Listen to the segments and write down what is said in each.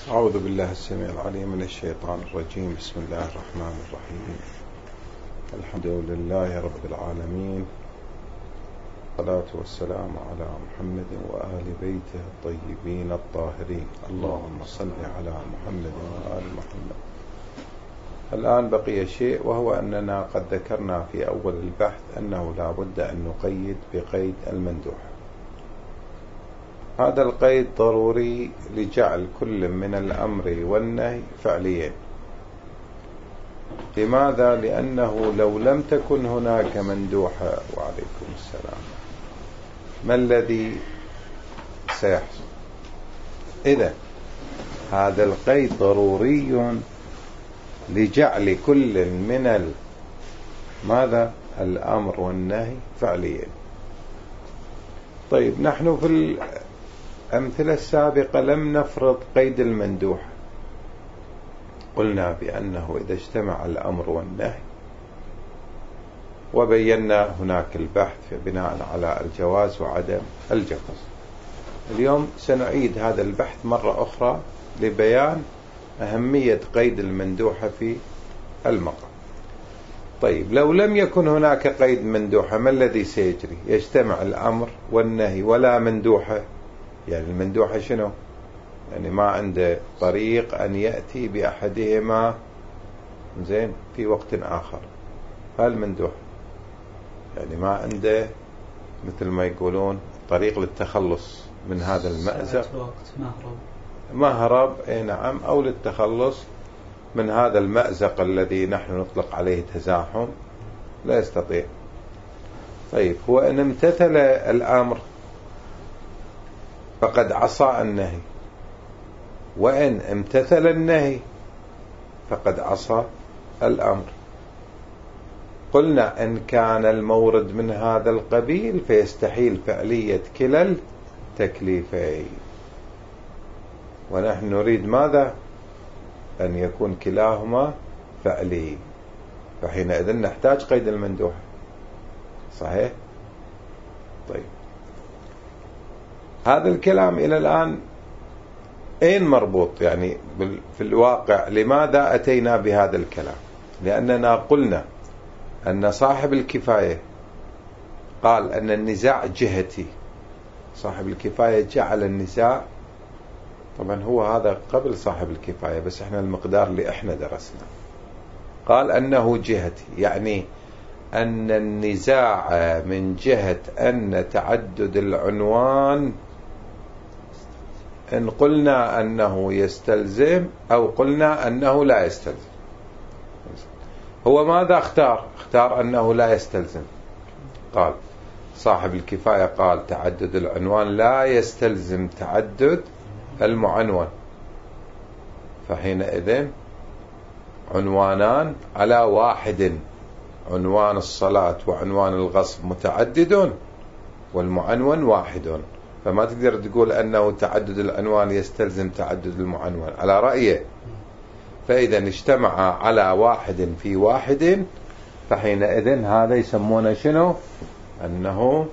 أعوذ بالله السميع العليم من الشيطان الرجيم. بسم الله الرحمن الرحيم. الحمد لله رب العالمين، والصلاة والسلام على محمد وآل بيته الطيبين الطاهرين. اللهم صل على محمد وآل محمد. الآن بقي شيء، وهو أننا قد ذكرنا في أول البحث أنه لا بد أن نقيد بقيد المندوح. هذا القيد ضروري لجعل كل من الأمر والنهي فعليين. لماذا؟ لأنه لو لم تكن هناك مندوحة، وعليكم السلام، ما الذي سيحصل؟ إذن هذا القيد ضروري لجعل كل من ماذا؟ الأمر والنهي فعليين. طيب، نحن في الأمثلة السابقة لم نفرض قيد المندوح. قلنا بأنه إذا اجتمع الأمر والنهي، وبينا هناك البحث بناء على الجواز وعدم الجواز. اليوم سنعيد هذا البحث مرة أخرى لبيان أهمية قيد المندوحة في المقام. طيب، لو لم يكن هناك قيد مندوحة ما الذي سيجري؟ يجتمع الأمر والنهي ولا مندوحة. يعني المندوحة شنو؟ يعني ما عنده طريق أن يأتي بأحدهما زين في وقت آخر. فالمندوحة يعني ما عنده مثل ما يقولون طريق للتخلص من هذا المأزق، مهرب، اي نعم، أو للتخلص من هذا المأزق الذي نحن نطلق عليه تزاحم، لا يستطيع. طيب، هو إن امتثل الأمر فقد عصى النهي، وإن امتثل النهي فقد عصى الأمر. قلنا إن كان المورد من هذا القبيل فيستحيل فعلية كلا التكليفين، ونحن نريد ماذا؟ أن يكون كلاهما فعلي، فحينئذ نحتاج قيد المندوح. صحيح؟ طيب، هذا الكلام إلى الآن أين مربوط؟ يعني في الواقع لماذا أتينا بهذا الكلام؟ لأننا قلنا أن صاحب الكفاية قال أن النزاع جهتي. صاحب الكفاية جعل النزاع، طبعا هو هذا قبل صاحب الكفاية، بس احنا المقدار اللي احنا درسنا، قال أنه جهتي، يعني أن النزاع من جهة أن تعدد العنوان إن قلنا أنه يستلزم أو قلنا أنه لا يستلزم. هو ماذا اختار؟ اختار أنه لا يستلزم. قال صاحب الكفاية قال تعدد العنوان لا يستلزم تعدد المعنون، فحينئذ عنوانان على واحد، عنوان الصلاة وعنوان الغصب متعدد والمعنون واحد، فما تقدر تقول أنه تعدد العنوان يستلزم تعدد المعنون على رأيه. فإذا اجتمع على واحد في واحد، فحينئذ هذا يسمونه شنو؟ أنه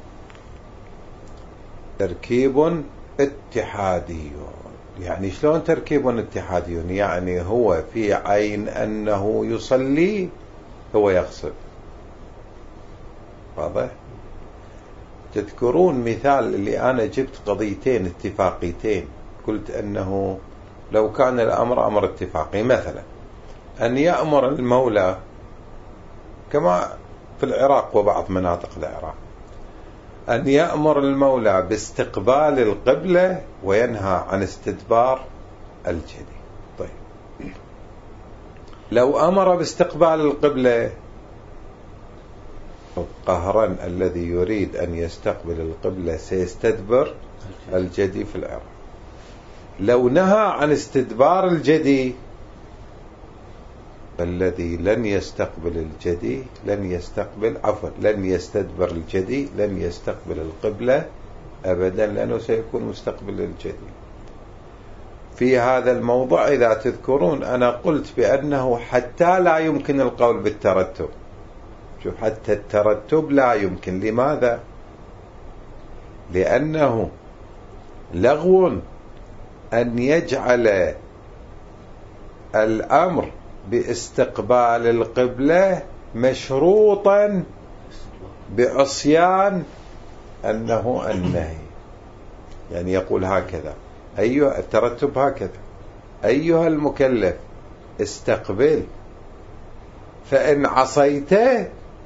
تركيب اتحادي. يعني شلون تركيب اتحادي؟ يعني هو في عين أنه يصلي هو يغسل. واضح؟ تذكرون مثال اللي أنا جبت قضيتين اتفاقيتين، قلت أنه لو كان الأمر أمر اتفاقي، مثلا أن يأمر المولى كما في العراق وبعض مناطق العراق، أن يأمر المولى باستقبال القبلة وينهى عن استدبار الجدي. طيب، لو أمر باستقبال القبلة قهرا الذي يريد أن يستقبل القبلة سيستدبر الجدي في العراق. لو نهى عن استدبار الجدي، فالذي لن يستقبل الجدي لن يستدبر الجدي لن يستقبل القبلة أبدا، لأنه سيكون مستقبل الجدي. في هذا الموضوع إذا تذكرون أنا قلت بأنه حتى لا يمكن القول بالترتب. شوف، حتى الترتب لا يمكن. لماذا؟ لأنه لغو أن يجعل الأمر باستقبال القبلة مشروطا بعصيان أنه النهي. يعني يقول هكذا أيها الترتب هكذا: أيها المكلف استقبل، فإن عصيته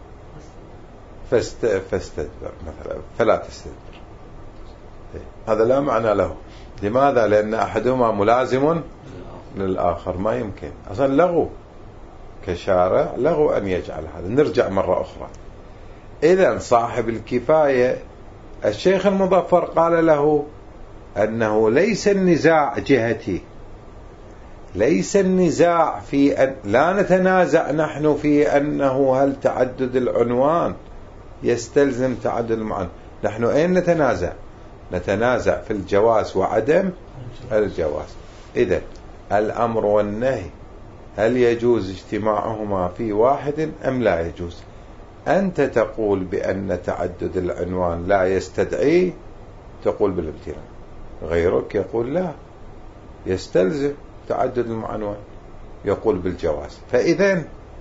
فاستدبر مثلا، فلا تستدبر. هذا لا معنى له. لماذا؟ لأن أحدهما ملازم للآخر، ما يمكن أصلا لغو كشارع لغو أن يجعل هذا. نرجع مرة أخرى. إذن صاحب الكفاية الشيخ المظفر قال له أنه ليس النزاع جهتي، ليس النزاع في أن لا نتنازع نحن في أنه هل تعدد العنوان يستلزم تعدد المعنى. نحن أين نتنازع؟ نتنازع في الجواز وعدم الجواز. إذن الأمر والنهي هل يجوز اجتماعهما في واحد أم لا يجوز؟ أنت تقول بأن تعدد العنوان لا يستدعي، تقول بالامتناع. غيرك يقول لا، يستلزم تعدد العنوان، يقول بالجواز. فإذن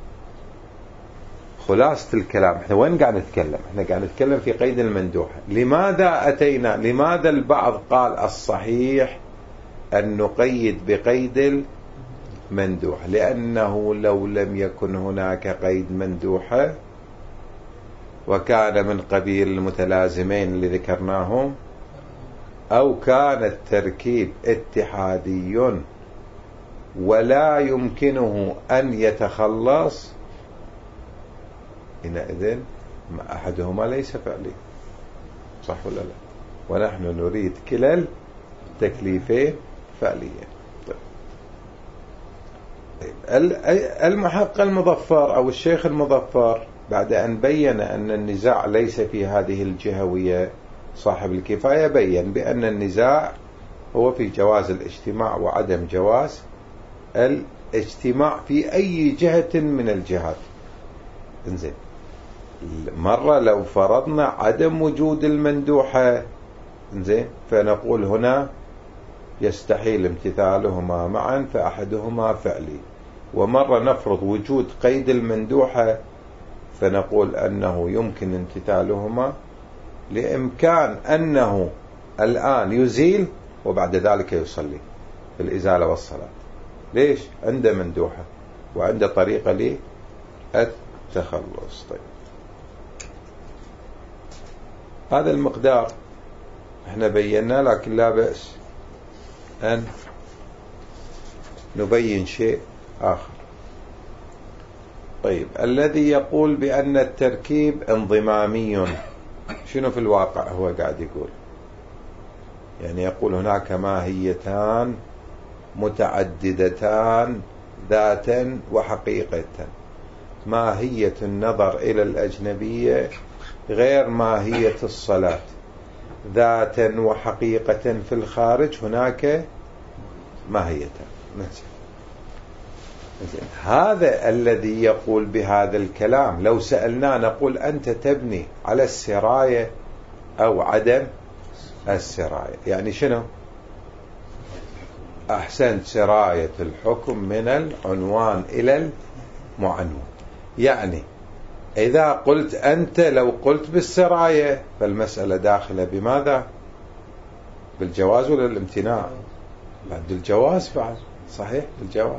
خلاصة الكلام، احنا وين قاعد نتكلم؟ احنا قاعد نتكلم في قيد المندوحة. لماذا أتينا؟ لماذا البعض قال الصحيح أن نقيد بقيد المندوحة؟ لأنه لو لم يكن هناك قيد مندوحة وكان من قبيل المتلازمين اللي ذكرناهم، أو كان التركيب اتحادي ولا يمكنه أن يتخلص، حينئذ أحدهما ليس فعلي. صح ولا لا؟ ونحن نريد كلا التكليفين فعليا. المحقق المظفر أو الشيخ المظفر بعد أن بين أن النزاع ليس في هذه الجهوية، صاحب الكفاية بين بأن النزاع هو في جواز الاجتماع وعدم جواز الاجتماع في أي جهة من الجهات. انزين، مرة لو فرضنا عدم وجود المندوحة، انزين، فنقول هنا يستحيل امتثالهما معا فأحدهما فعلي. ومرة نفرض وجود قيد المندوحة فنقول أنه يمكن امتثالهما لإمكان أنه الآن يزيل وبعد ذلك يصلي في الإزالة والصلاة. ليش؟ عنده مندوحة وعنده طريقة للتخلص. طيب، هذا المقدار احنا بينا، لكن لا بأس أن نبين شيء آخر. طيب، الذي يقول بأن التركيب انضمامي، شنو في الواقع هو قاعد يقول؟ يعني يقول هناك ماهيتان متعددتان ذاتا وحقيقة. ماهية النظر إلى الأجنبية غير ماهية الصلاة. ذاتا وحقيقة في الخارج هناك ماهيتان. هذا الذي يقول بهذا الكلام لو سألنا نقول أنت تبني على السراية أو عدم السراية؟ يعني شنو؟ أحسنت، سراية الحكم من العنوان إلى المعنون. يعني إذا قلت أنت، لو قلت بالسراية فالمسألة داخلة بماذا؟ بالجواز ولا الامتناع؟ بعد الجواز فعل، صحيح، بالجواز.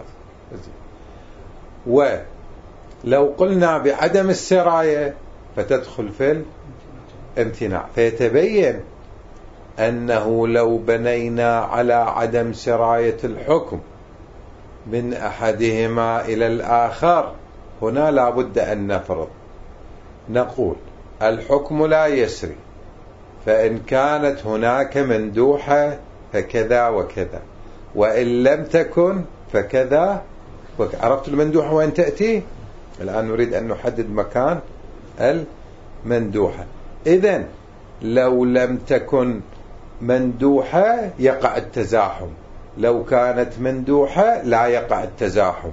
ولو قلنا بعدم السراية فتدخل في الامتناع. فيتبين أنه لو بنينا على عدم سراية الحكم من أحدهما إلى الآخر، هنا لا بد أن نفرض، نقول الحكم لا يسري، فإن كانت هناك مندوحة فكذا وكذا، وإن لم تكن فكذا وكذا. عرفت المندوحة وين تأتي؟ الآن نريد أن نحدد مكان المندوحة. إذن لو لم تكن مندوحة يقع التزاحم، لو كانت مندوحة لا يقع التزاحم.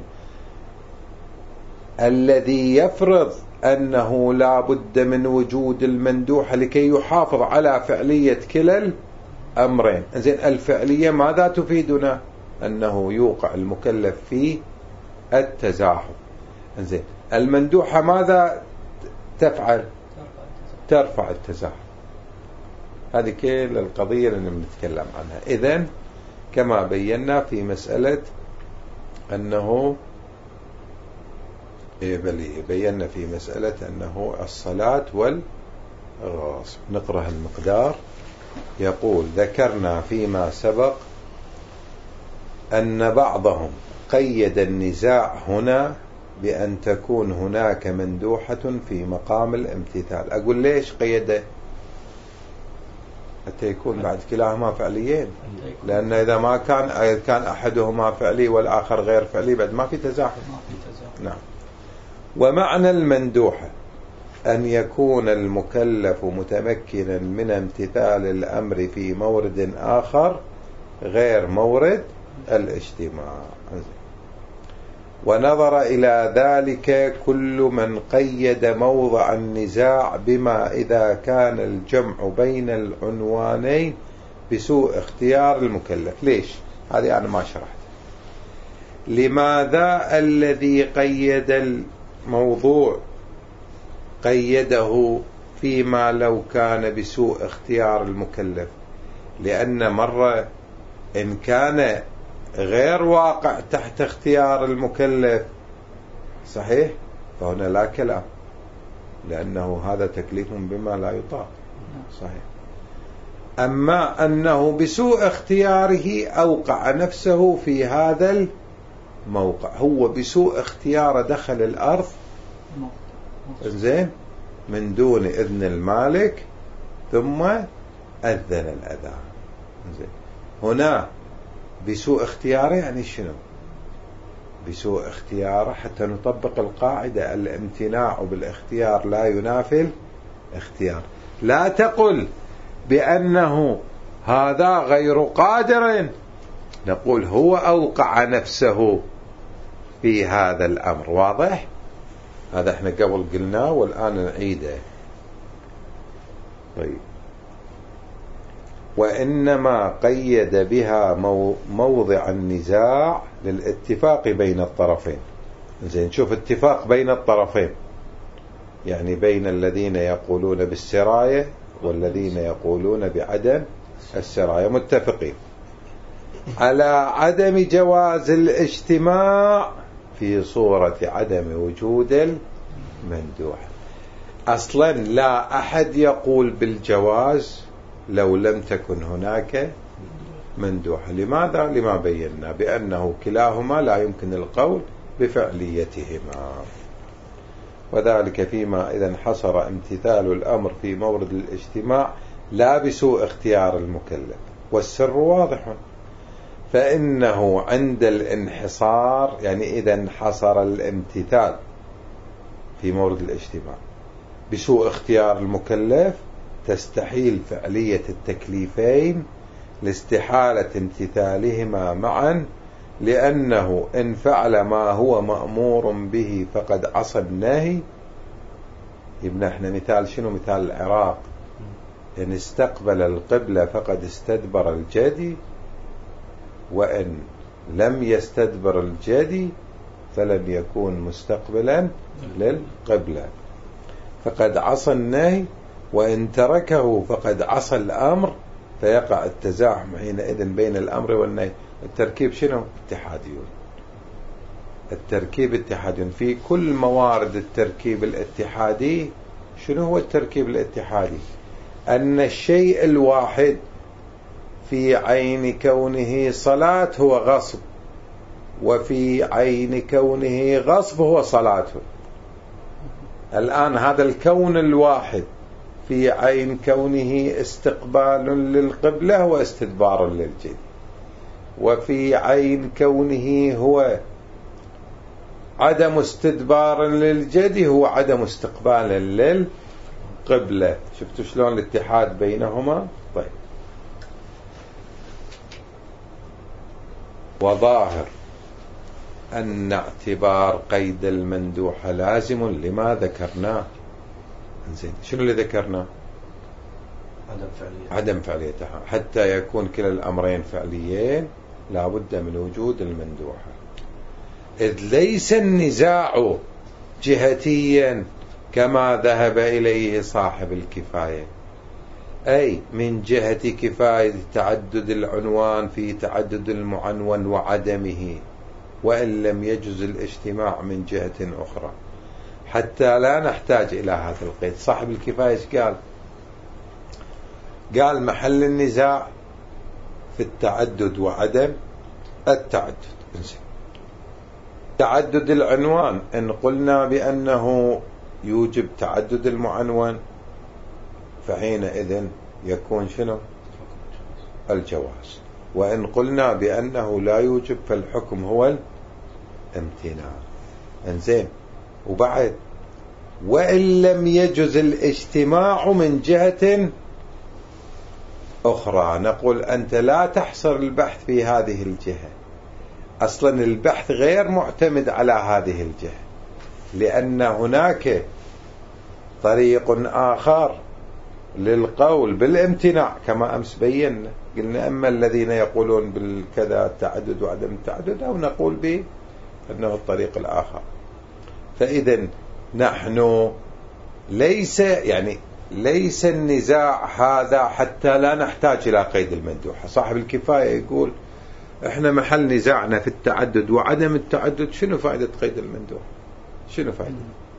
الذي يفرض أنه لا بد من وجود المندوحة لكي يحافظ على فعلية كلا الأمرين. إذن الفعلية ماذا تفيدنا؟ أنه يوقع المكلف فيه التزاحم. إنزين، المندوحة ماذا تفعل؟ ترفع التزاحم. هذه كل القضية اللي بنتكلم عنها. إذن كما بينا في مسألة أنه بينا في مسألة أنه الصلاة والغصب. نقرأ المقدار. يقول: ذكرنا فيما سبق أن بعضهم قيد النزاع هنا بأن تكون هناك مندوحة في مقام الامتثال. أقول ليش قيده؟ حتى يكون بعد كلاهما فعليين، لأن إذا ما كان أحدهما فعلي والآخر غير فعلي بعد ما في تزاحم. نعم. ومعنى المندوحة أن يكون المكلف متمكنا من امتثال الأمر في مورد آخر غير مورد الاجتماع. ونظر إلى ذلك كل من قيد موضع النزاع بما إذا كان الجمع بين العنوانين بسوء اختيار المكلف. ليش؟ هذه أنا ما شرحت. لماذا الذي قيد الموضوع قيده فيما لو كان بسوء اختيار المكلف؟ لأن مرة إن كان غير واقع تحت اختيار المكلف صحيح فهنا لا كلام، لأنه هذا تكليف بما لا يطاق. صحيح. أما أنه بسوء اختياره أوقع نفسه في هذا الموقع، هو بسوء اختياره دخل الأرض زين من دون إذن المالك ثم أذن الأذان. زين، هنا بسوء اختياره يعني شنو؟ بسوء اختياره حتى نطبق القاعدة: الامتناع بالاختيار لا ينافي الاختيار. لا تقل بأنه هذا غير قادر، نقول هو أوقع نفسه في هذا الأمر. واضح؟ هذا احنا قبل قلناه والآن نعيده. طيب، وإنما قيد بها موضع النزاع للاتفاق بين الطرفين. زين، شوف اتفاق بين الطرفين يعني بين الذين يقولون بالسراية والذين يقولون بعدم السراية، متفقين على عدم جواز الاجتماع في صورة عدم وجود المندوح. أصلا لا أحد يقول بالجواز لو لم تكن هناك مندوحة. لماذا؟ لما بينا بأنه كلاهما لا يمكن القول بفعليتهما، وذلك فيما إذا انحصر امتثال الأمر في مورد الاجتماع لا بسوء اختيار المكلف. والسر واضح، فإنه عند الانحصار يعني إذا انحصر الامتثال في مورد الاجتماع بسوء اختيار المكلف تستحيل فعلية التكليفين لاستحالة امتثالهما معا، لأنه إن فعل ما هو مأمور به فقد عصى النهي. يبنى احنا مثال شنو؟ مثال العراق: إن استقبل القبلة فقد استدبر الجدي، وإن لم يستدبر الجدي فلم يكون مستقبلا للقبلة فقد عصى النهي، وإن تركه فقد عصى الأمر، فيقع التزاحم حينئذ بين الأمر والنهي. التركيب شنو؟ اتحاديون. التركيب اتحادي في كل موارد التركيب الاتحادي. شنو هو التركيب الاتحادي؟ أن الشيء الواحد في عين كونه صلاة هو غصب، وفي عين كونه غصب هو صلاة. الآن هذا الكون الواحد في عين كونه استقبال للقبلة واستدبار للجد، وفي عين كونه هو عدم استدبار للجد هو عدم استقبال للقبلة. شفتوا شلون الاتحاد بينهما؟ طيب، وظاهر أن اعتبار قيد المندوحة لازم لما ذكرناه. زين، شنو اللي ذكرناه؟ عدم فعليتها. حتى يكون كلا الأمرين فعليين لا بد من وجود المندوحة، إذ ليس النزاع جهتيا كما ذهب إليه صاحب الكفاية، أي من جهة كفاية تعدد العنوان في تعدد المعنون وعدمه، وإن لم يجز الاجتماع من جهة أخرى، حتى لا نحتاج إلى هذا القيد. صاحب الكفاية قال محل النزاع في التعدد وعدم التعدد. تعدد العنوان إن قلنا بأنه يوجب تعدد المعنون فحينئذ يكون شنو؟ الجواز. وإن قلنا بأنه لا يوجب فالحكم هو الامتناع. انزين، وبعد وإن لم يجز الاجتماع من جهة أخرى، نقول أنت لا تحصر البحث في هذه الجهة، أصلا البحث غير معتمد على هذه الجهة، لأن هناك طريق آخر للقول بالامتناع كما أمس بينا، قلنا أما الذين يقولون بالكذا التعدد وعدم التعدد، أو نقول بأنه الطريق الآخر. فإذا نحن ليس النزاع هذا حتى لا نحتاج إلى قيد المندوحة. صاحب الكفاية يقول احنا محل نزاعنا في التعدد وعدم التعدد، شنو فائدة قيد المندوحة؟ شنو فائدة؟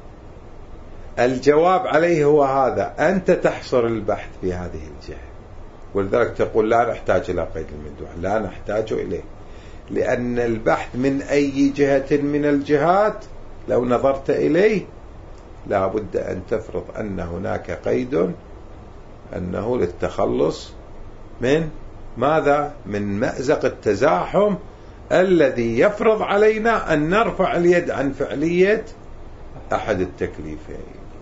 الجواب عليه هو هذا، أنت تحصر البحث في هذه الجهة، ولذلك تقول لا نحتاج إلى قيد المندوحة، لا نحتاج إليه، لأن البحث من أي جهة من الجهات لو نظرت إليه لا بد أن تفرض أن هناك قيد، أنه للتخلص من ماذا؟ من مأزق التزاحم الذي يفرض علينا أن نرفع اليد عن فعلية أحد التكليفين.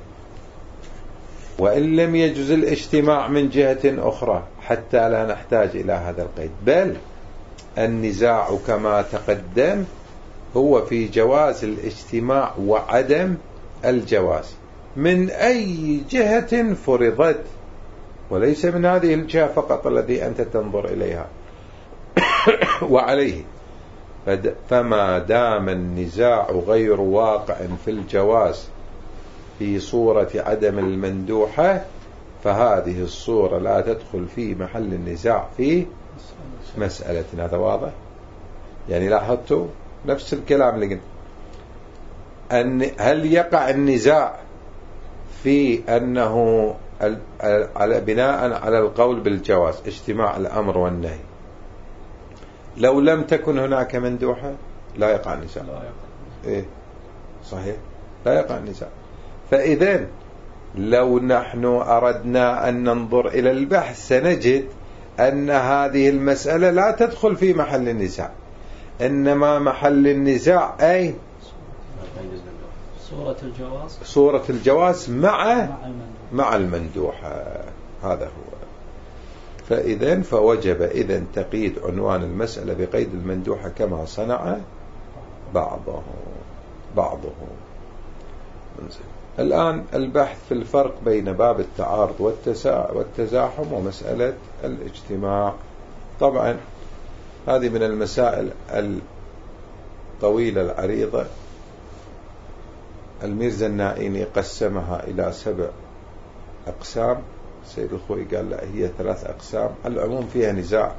وإن لم يجز الاجتماع من جهة أخرى حتى لا نحتاج إلى هذا القيد، بل النزاع كما تقدم هو في جواز الاجتماع وعدم الجواز من أي جهة فرضت، وليس من هذه الجهة فقط الذي أنت تنظر إليها. وعليه فما دام النزاع غير واقع في الجواز في صورة عدم المندوحة، فهذه الصورة لا تدخل في محل النزاع في مسألة. هذا واضح؟ يعني لاحظتوا نفس الكلام اللي قلت، هل يقع النزاع في أنه على بناء على القول بالجواز اجتماع الأمر والنهي لو لم تكن هناك مندوحة؟ لا يقع النزاع. إيه صحيح، لا يقع النزاع. فإذن لو نحن أردنا أن ننظر إلى البحث سنجد أن هذه المسألة لا تدخل في محل النزاع، إنما محل النزاع أي صورة الجواز مع المندوحة. هذا هو. فإذن فوجب إذن تقييد عنوان المسألة بقيد المندوحة كما صنع بعضه. الآن البحث في الفرق بين باب التعارض والتزاحم ومسألة الاجتماع. طبعا هذه من المسائل الطويلة العريضة. الميرزا النائيني قسمها إلى 7 أقسام، السيد الخوئي قال لا هي 3 أقسام. العموم فيها نزاع،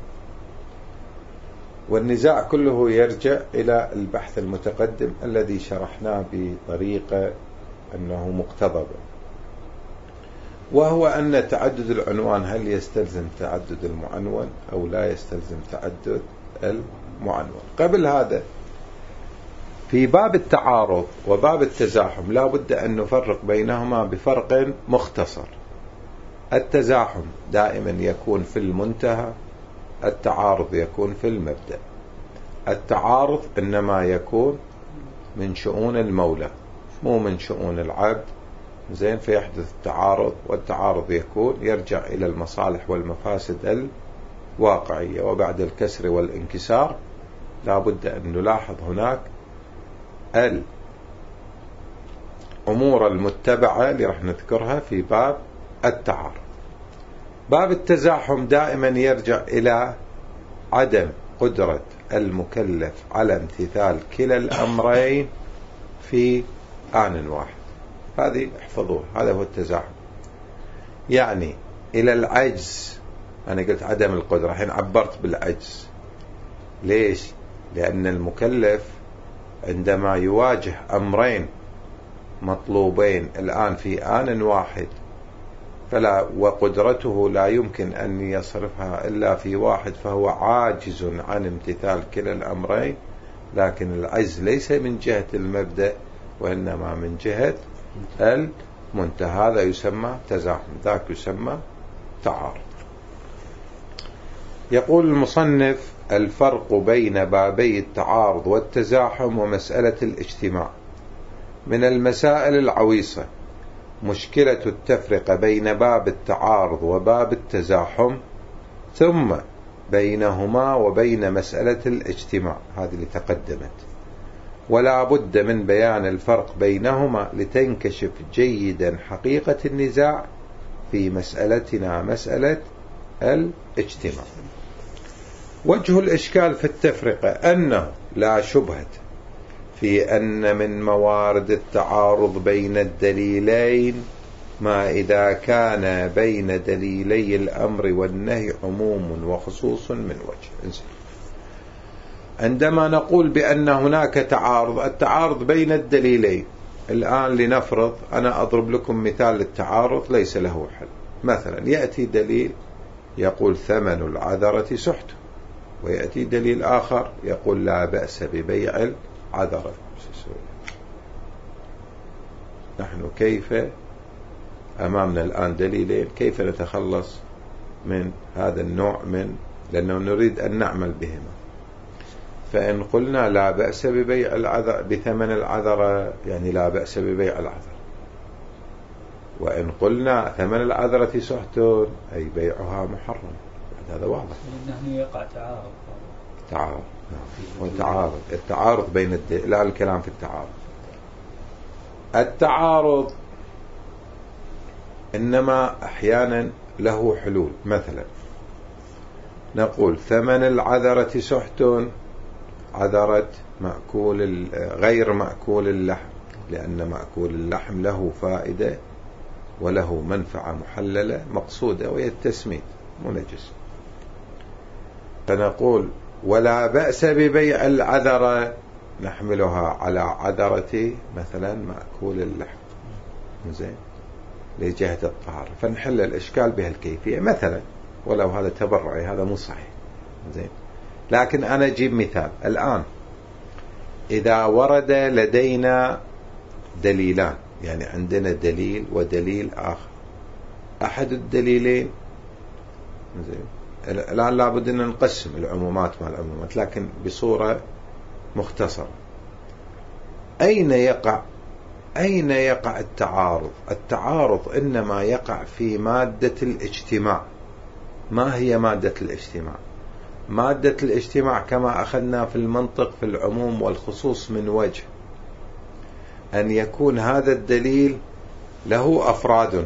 والنزاع كله يرجع إلى البحث المتقدم الذي شرحناه بطريقة أنه مقتضب، وهو أن تعدد العنوان هل يستلزم تعدد المعنون أو لا يستلزم تعدد المعنون. قبل هذا في باب التعارض وباب التزاحم لا بد أن نفرق بينهما بفرق مختصر. التزاحم دائما يكون في المنتهى، التعارض يكون في المبدأ. التعارض إنما يكون من شؤون المولى مو من شؤون العبد، زين، فيحدث التعارض، والتعارض يكون يرجع إلى المصالح والمفاسد الواقعية. وبعد الكسر والانكسار لا بد أن نلاحظ هناك الأمور المتبعة اللي راح نذكرها في باب التعارض. باب التزاحم دائما يرجع إلى عدم قدرة المكلف على امتثال كلا الأمرين في آن واحد. هذه احفظوه، هذا هو التزاحم. يعني إلى العجز، أنا قلت عدم القدرة، الحين عبرت بالعجز. ليش؟ لأن المكلف عندما يواجه أمرين مطلوبين الآن في آن واحد وقدرته لا يمكن أن يصرفها إلا في واحد، فهو عاجز عن امتثال كلا الأمرين. لكن العجز ليس من جهة المبدأ وإنما من جهة المنتهى. هذا يسمى تزاحم، ذاك يسمى تعارض. يقول المصنف: الفرق بين بابي التعارض والتزاحم ومسألة الاجتماع من المسائل العويصة. مشكلة التفرقة بين باب التعارض وباب التزاحم، ثم بينهما وبين مسألة الاجتماع، هذه اللي تقدمت، ولا بد من بيان الفرق بينهما لتنكشف جيدا حقيقة النزاع في مسألتنا، مسألة الاجتماع. وجه الإشكال في التفرقة أنه لا شبهة في أن من موارد التعارض بين الدليلين ما إذا كان بين دليلي الأمر والنهي عموم وخصوص من وجه. عندما نقول بأن هناك تعارض، التعارض بين الدليلين، الآن لنفرض أنا أضرب لكم مثال للتعارض ليس له حل. مثلا يأتي دليل يقول ثمن العذرة سحت، ويأتي دليل آخر يقول لا بأس ببيع العذرة. نحن كيف أمامنا الآن دليلين، كيف نتخلص من هذا النوع لأنه نريد أن نعمل بهما. فإن قلنا لا بأس ببيع العذر بثمن العذرة، يعني لا بأس ببيع العذر. وإن قلنا ثمن العذرة سحت، أي بيعها محرم. هذا واضح، لأنه يقع تعارض. التعارض بين لا الكلام في التعارض إنما أحيانا له حلول. مثلا نقول ثمن العذرة سحت، عذرة مأكول غير مأكول اللحم، لأن مأكول اللحم له فائدة وله منفعة محللة مقصودة وهي التسميد منجس. فنقول ولا بأس ببيع العذرة، نحملها على عذرة مثلا مأكول اللحم، زين، لجهة الطهارة، فنحل الإشكال بهالكيفية مثلا، ولو هذا تبرعي، هذا مو صحيح، زين. لكن أنا أجيب مثال الآن. إذا ورد لدينا دليلان، يعني عندنا دليل ودليل آخر، أحد الدليلين، زين، الآن لابد أن نقسم العمومات مع العمومات لكن بصورة مختصرة. أين يقع التعارض؟ التعارض إنما يقع في مادة الاجتماع. ما هي مادة الاجتماع؟ مادة الاجتماع كما أخذنا في المنطق في العموم والخصوص من وجه، أن يكون هذا الدليل له أفراد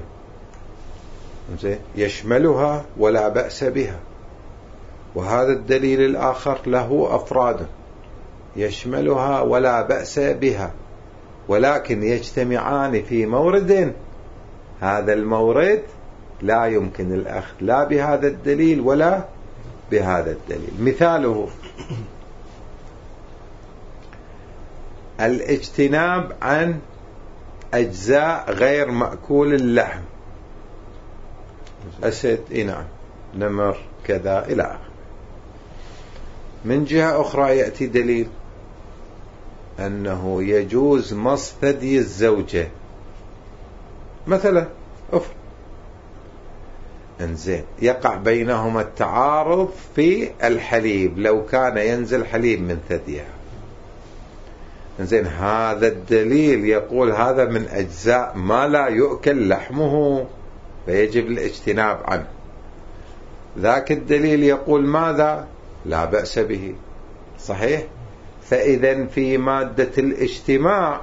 يشملها ولا بأس بها، وهذا الدليل الآخر له أفراد يشملها ولا بأس بها، ولكن يجتمعان في مورد، هذا المورد لا يمكن الأخذ لا بهذا الدليل ولا بهذا الدليل. مثاله الاجتناب عن أجزاء غير مأكول اللحم، أسد، نعم، نمر، كذا إلى آخره. من جهة أخرى يأتي دليل أنه يجوز مص ثدي الزوجة مثلا، انزين، يقع بينهما التعارض في الحليب، لو كان ينزل حليب من ثديها، انزين، هذا الدليل يقول هذا من أجزاء ما لا يؤكل لحمه فيجب الاجتناب عنه. ذاك الدليل يقول ماذا؟ لا بأس به، صحيح. فإذا في مادة الاجتماع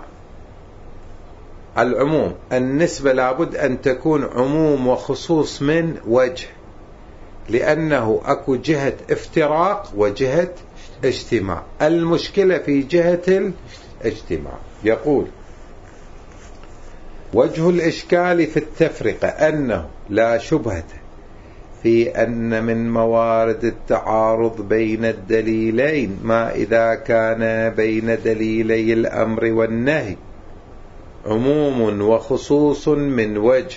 العموم، النسبة لابد أن تكون عموم وخصوص من وجه، لأنه أكو جهة افتراق وجهة اجتماع. المشكلة في جهة الاجتماع. يقول: وجه الإشكال في التفرقة أنه لا شبهة في أن من موارد التعارض بين الدليلين ما إذا كان بين دليلي الأمر والنهي عموم وخصوص من وجه.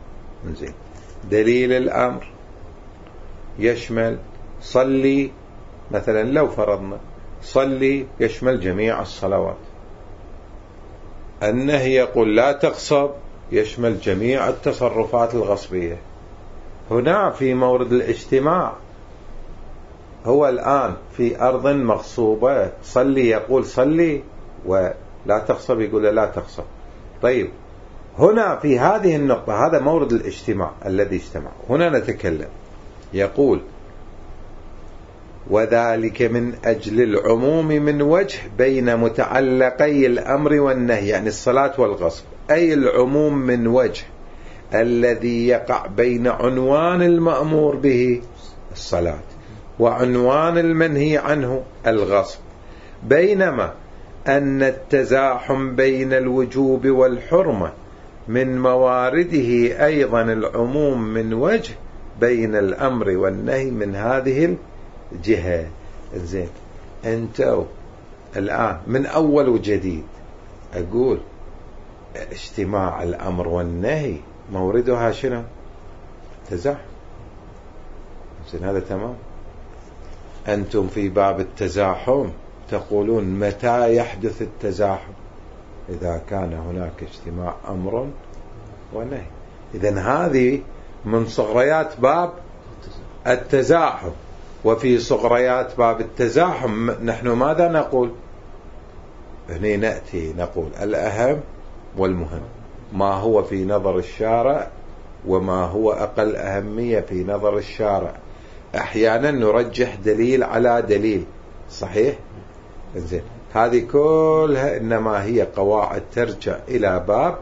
دليل الأمر يشمل صلي مثلا، لو فرضنا صلي يشمل جميع الصلوات. النهي يقول لا تغصب يشمل جميع التصرفات الغصبية. هنا في مورد الاجتماع، هو الآن في أرض مغصوبة، صلي يقول صلي، ولا تغصب يقول لا تغصب. طيب هنا في هذه النقطة هذا مورد الاجتماع الذي اجتمع. هنا نتكلم، يقول: وذلك من أجل العموم من وجه بين متعلقي الأمر والنهي، يعني الصلاة والغصب، أي العموم من وجه الذي يقع بين عنوان المأمور به الصلاة وعنوان المنهي عنه الغصب، بينما أن التزاحم بين الوجوب والحرمة من موارده أيضا العموم من وجه بين الأمر والنهي من هذه الجهة. زين، أنتوا الآن من أول وجديد أقول اجتماع الأمر والنهي موردها شنو؟ تزاحم. زين، هذا تمام. أنتم في باب التزاحم تقولون متى يحدث التزاحم؟ إذا كان هناك اجتماع أمر ونهي. إذن هذه من صغريات باب التزاحم. وفي صغريات باب التزاحم نحن ماذا نقول؟ هنا نأتي نقول الأهم والمهم، ما هو في نظر الشارع وما هو أقل أهمية في نظر الشارع. أحيانا نرجح دليل على دليل، صحيح؟ زين، هذه كلها إنما هي قواعد ترجع إلى باب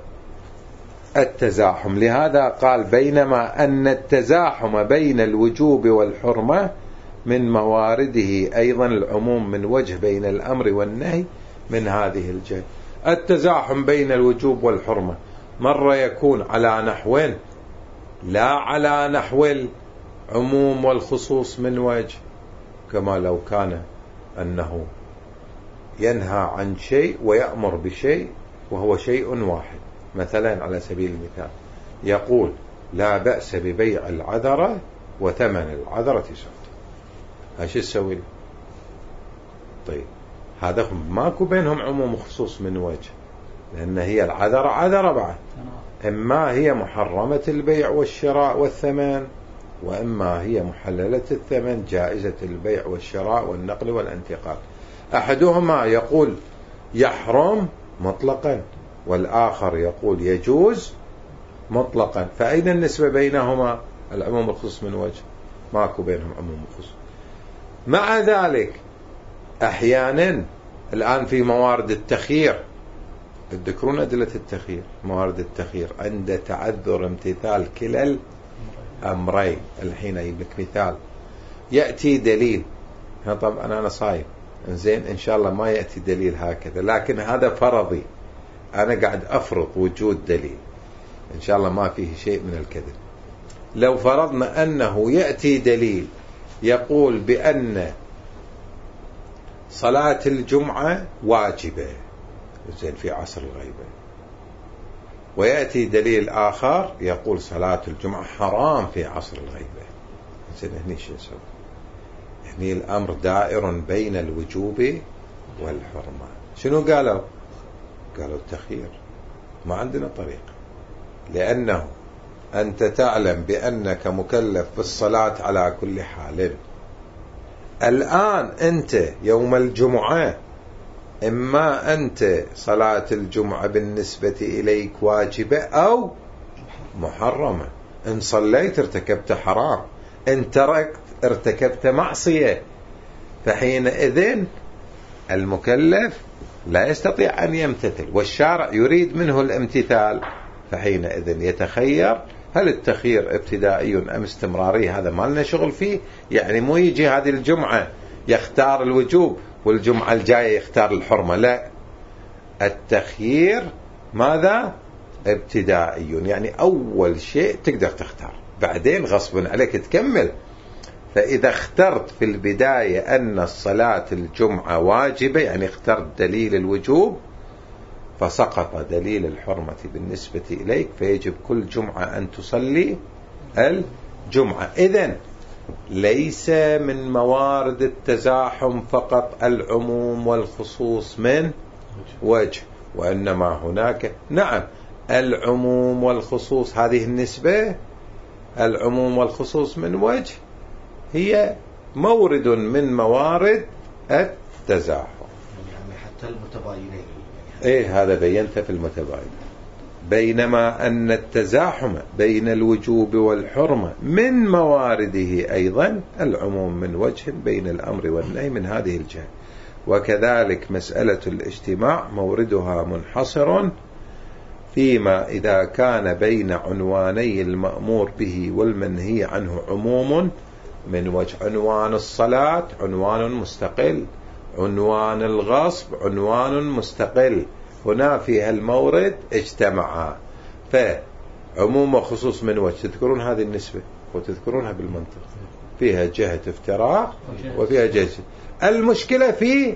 التزاحم. لهذا قال: بينما أن التزاحم بين الوجوب والحرمة من موارده أيضا العموم من وجه بين الأمر والنهي من هذه الجهة. التزاحم بين الوجوب والحرمة مرة يكون على نحوين، لا على نحو العموم والخصوص من وجه، كما لو كان أنه ينهى عن شيء ويأمر بشيء وهو شيء واحد. مثلا على سبيل المثال يقول: لا بأس ببيع العذرة وثمن العذرة سعود. هاش تسوي؟ طيب هذا ماكو بينهم عموم وخصوص من وجه، لأن هي العذرة عذرة بعد، إما هي محرمة البيع والشراء والثمن، وإما هي محللة الثمن جائزة البيع والشراء والنقل والانتقال. أحدهما يقول يحرم مطلقا والآخر يقول يجوز مطلقا، فأين النسبة بينهما؟ العموم والخصوص من وجه، ماكو بينهم عموم وخصوص. مع ذلك أحيانا الآن في موارد التخيير، تذكرون أدلة التخيير، موارد التخيير عند تعذر امتثال كلا الأمرين. الحين أجيب لك مثال، يأتي دليل، طبعا أنا صايم، زين إن شاء الله ما يأتي دليل هكذا، لكن هذا فرضي، أنا قاعد أفرض وجود دليل، إن شاء الله ما فيه شيء من الكذب. لو فرضنا أنه يأتي دليل يقول بأن صلاة الجمعة واجبة، زين في عصر الغيبة، ويأتي دليل آخر يقول صلاة الجمعة حرام في عصر الغيبة، زين هني شو يسوي؟ هني الأمر دائر بين الوجوب والحرمة. شنو قالوا؟ قالوا التخيير، ما عندنا طريقة، لأنه أنت تعلم بأنك مكلف بالصلاة على كل حال. الآن أنت يوم الجمعة إما أنت صلاة الجمعة بالنسبة إليك واجبة أو محرمة، إن صليت ارتكبت حرام، إن تركت ارتكبت معصية، فحينئذ المكلف لا يستطيع أن يمتثل، والشارع يريد منه الامتثال، فحينئذ يتخير هل التخيير ابتدائي أم استمراري؟ هذا ما لنا شغل فيه. يعني مو يجي هذه الجمعة يختار الوجوب والجمعة الجاية يختار الحرمة، لا، التخيير ماذا؟ ابتدائي، يعني أول شيء تقدر تختار، بعدين غصب عليك تكمل. فإذا اخترت في البداية أن الصلاة الجمعة واجبة، يعني اخترت دليل الوجوب، فسقط دليل الحرمة بالنسبة إليك، فيجب كل جمعة أن تصلي الجمعة. إذن ليس من موارد التزاحم فقط العموم والخصوص من وجه، وإنما هناك نعم العموم والخصوص، هذه النسبة العموم والخصوص من وجه هي مورد من موارد التزاحم. يعني حتى المتباينين إيه هذا بينت في المتباين. بينما أن التزاحم بين الوجوب والحرمة من موارده أيضا العموم من وجه بين الأمر والنهي من هذه الجهة. وكذلك مسألة الاجتماع موردها منحصر فيما إذا كان بين عنواني المأمور به والمنهي عنه عموم من وجه. عنوان الصلاة عنوان مستقل، عنوان الغصب عنوان مستقل، هنا في المورد اجتمعا، فعموم وخصوص من وجه. تذكرون هذه النسبة وتذكرونها بالمنطق، فيها جهة افتراق وفيها جهة. المشكلة في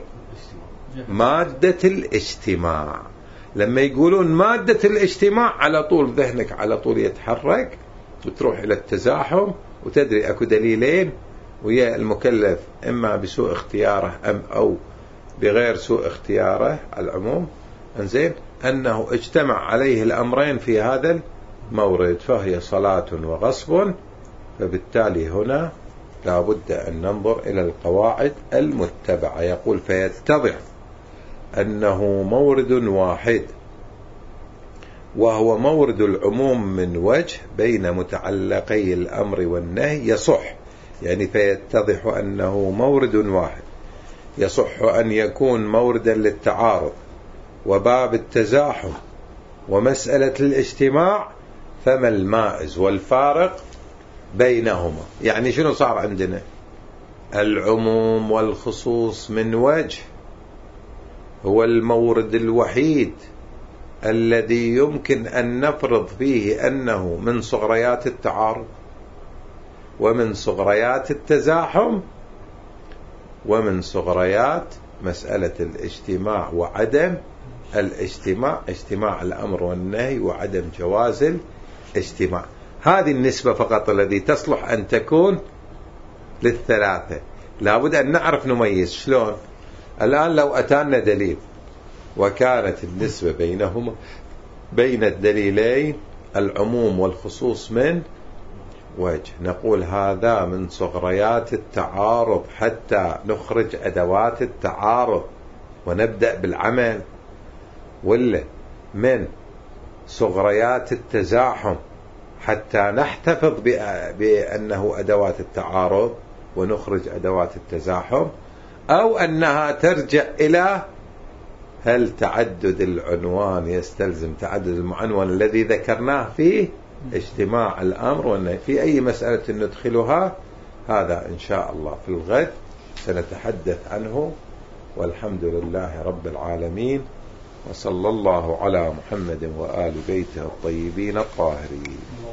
مادة الاجتماع. لما يقولون مادة الاجتماع على طول ذهنك على طول يتحرك وتروح إلى التزاحم، وتدري أكو دليلين ويا المكلف إما بسوء اختياره أو بغير سوء اختياره العموم، انزين، أنه اجتمع عليه الأمرين في هذا المورد، فهي صلاة وغصب. فبالتالي هنا لا بد أن ننظر إلى القواعد المتبعة. يقول فيتضح أنه مورد واحد وهو مورد العموم من وجه بين متعلقي الأمر والنهي يصح، يعني فيتضح أنه مورد واحد يصح أن يكون موردا للتعارض وباب التزاحم ومسألة الاجتماع، فما المائز والفارق بينهما؟ يعني شنو صار عندنا؟ العموم والخصوص من وجه هو المورد الوحيد الذي يمكن أن نفرض فيه أنه من صغريات التعارض ومن صغريات التزاحم ومن صغريات مسألة الاجتماع وعدم الاجتماع، اجتماع الأمر والنهي وعدم جواز الاجتماع. هذه النسبة فقط الذي تصلح أن تكون للثلاثة. لابد أن نعرف نميز. شلون؟ الآن لو أتانا دليل وكانت النسبة بينهما بين الدليلين العموم والخصوص من وجه، نقول هذا من صغريات التعارض حتى نخرج أدوات التعارض ونبدأ بالعمل، ولا من صغريات التزاحم حتى نحتفظ بأنه أدوات التعارض ونخرج أدوات التزاحم، أو أنها ترجع إلى هل تعدد العنوان يستلزم تعدد المعنون الذي ذكرناه فيه اجتماع الأمر والنهي. في أي مسألة ندخلها هذا إن شاء الله في الغد سنتحدث عنه، والحمد لله رب العالمين، وصلى الله على محمد وآل بيته الطيبين الطاهرين.